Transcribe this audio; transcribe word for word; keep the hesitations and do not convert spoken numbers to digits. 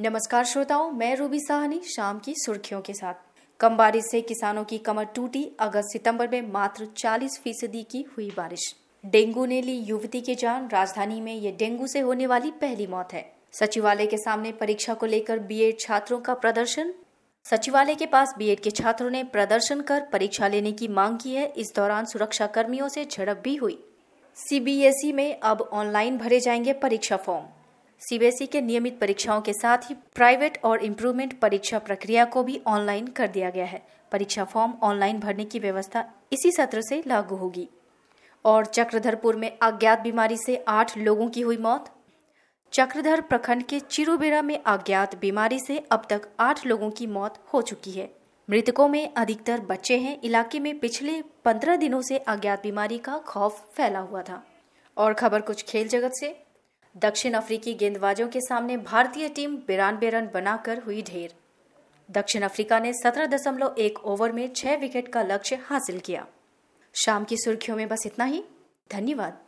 नमस्कार श्रोताओं, मैं रूबी साहनी शाम की सुर्खियों के साथ। कम बारिश से किसानों की कमर टूटी। अगस्त सितंबर में मात्र चालीस फीसदी की हुई बारिश। डेंगू ने ली युवती की जान। राजधानी में ये डेंगू से होने वाली पहली मौत है। सचिवालय के सामने परीक्षा को लेकर बीएड छात्रों का प्रदर्शन। सचिवालय के पास बीएड के छात्रों ने प्रदर्शन कर परीक्षा लेने की मांग की है। इस दौरान सुरक्षा कर्मियों से झड़प भी हुई। सीबीएसई में अब ऑनलाइन भरे जाएंगे परीक्षा फॉर्म। सीबीएसई के नियमित परीक्षाओं के साथ ही प्राइवेट और इम्प्रूवमेंट परीक्षा प्रक्रिया को भी ऑनलाइन कर दिया गया है। परीक्षा फॉर्म ऑनलाइन भरने की व्यवस्था इसी सत्र से लागू होगी। और चक्रधरपुर में अज्ञात बीमारी से आठ लोगों की हुई मौत। चक्रधर प्रखंड के चिरुबेड़ा में अज्ञात बीमारी से अब तक आठ लोगों की मौत हो चुकी है। मृतकों में अधिकतर बच्चे हैं। इलाके में पिछले पंद्रह दिनों से अज्ञात बीमारी का खौफ फैला हुआ था। और खबर कुछ खेल जगत से। दक्षिण अफ्रीकी गेंदबाजों के सामने भारतीय टीम बिरानवे रन बनाकर हुई ढेर। दक्षिण अफ्रीका ने सत्रह दशमलव एक ओवर में छह विकेट का लक्ष्य हासिल किया। शाम की सुर्खियों में बस इतना ही। धन्यवाद।